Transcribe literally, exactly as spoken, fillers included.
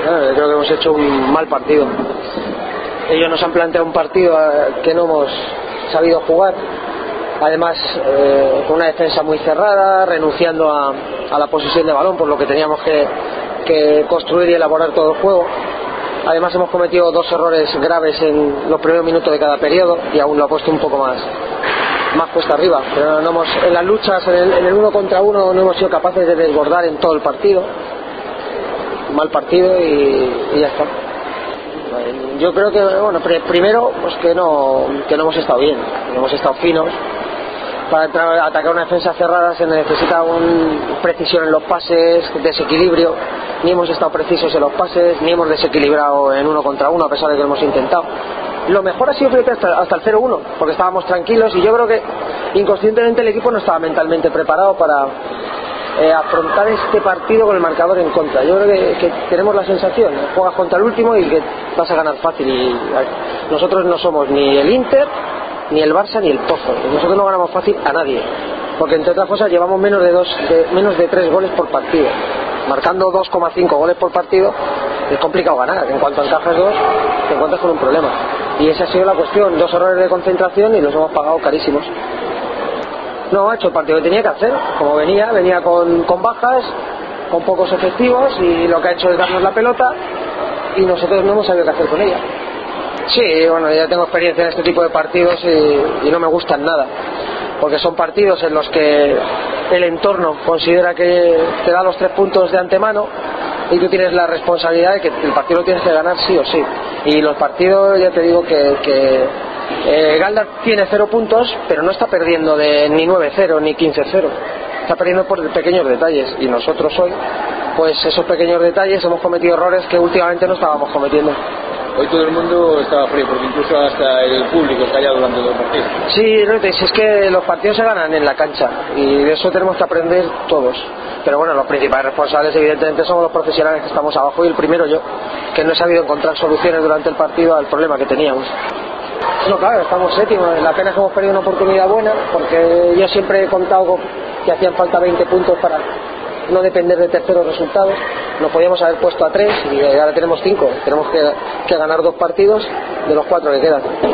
¿no? Creo que hemos hecho un mal partido. Ellos nos han planteado un partido que no hemos sabido jugar, además eh, con una defensa muy cerrada, renunciando a, a la posesión de balón, por lo que teníamos que, que construir y elaborar todo el juego. Además hemos cometido dos errores graves en los primeros minutos de cada periodo y aún lo ha puesto un poco más más cuesta arriba, pero no hemos, en las luchas en el, en el uno contra uno no hemos sido capaces de desbordar en todo el partido. Mal partido y, y ya está. Yo creo que, bueno, pr primero pues que no que no hemos estado bien, no hemos estado finos. Para entrar, atacar una defensa cerrada se necesita un, precisión en los pases, desequilibrio. Ni hemos estado precisos en los pases, ni hemos desequilibrado en uno contra uno, a pesar de que lo hemos intentado. Lo mejor ha sido fíjate, hasta, hasta el cero uno, porque estábamos tranquilos y yo creo que inconscientemente el equipo no estaba mentalmente preparado para eh, afrontar este partido con el marcador en contra. Yo creo que, que tenemos la sensación, juegas contra el último y que vas a ganar fácil, y nosotros no somos ni el Inter, ni el Barça, ni el Pozo. Nosotros no ganamos fácil a nadie, porque entre otras cosas llevamos menos de dos, de, menos de tres goles por partido. Marcando dos coma cinco goles por partido es complicado ganar. En cuanto encajas dos, te encuentras con un problema, y esa ha sido la cuestión. Dos errores de concentración y los hemos pagado carísimos. No ha hecho el partido que tenía que hacer, como venía, venía con, con bajas, con pocos efectivos, y lo que ha hecho es darnos la pelota y nosotros no hemos sabido qué hacer con ella. Sí, bueno, ya tengo experiencia en este tipo de partidos y, y no me gustan nada, porque son partidos en los que el entorno considera que te da los tres puntos de antemano y tú tienes la responsabilidad de que el partido lo tienes que ganar sí o sí. Y los partidos, ya te digo que, que eh, Galdas tiene cero puntos, pero no está perdiendo de ni nueve cero ni quince cero, está perdiendo por pequeños detalles, y nosotros hoy, pues esos pequeños detalles hemos cometido errores que últimamente no estábamos cometiendo. Hoy todo el mundo estaba frío, porque incluso hasta el público está allá durante los partidos. Sí, es que los partidos se ganan en la cancha y de eso tenemos que aprender todos. Pero bueno, los principales responsables evidentemente somos los profesionales que estamos abajo, y el primero yo, que no he sabido encontrar soluciones durante el partido al problema que teníamos. No, claro, estamos séptimos, la pena es que hemos perdido una oportunidad buena, porque yo siempre he contado con que hacían falta veinte puntos para no depender de terceros resultados. Nos podíamos haber puesto a tres y ahora tenemos cinco. Tenemos que, que ganar dos partidos de los cuatro que quedan.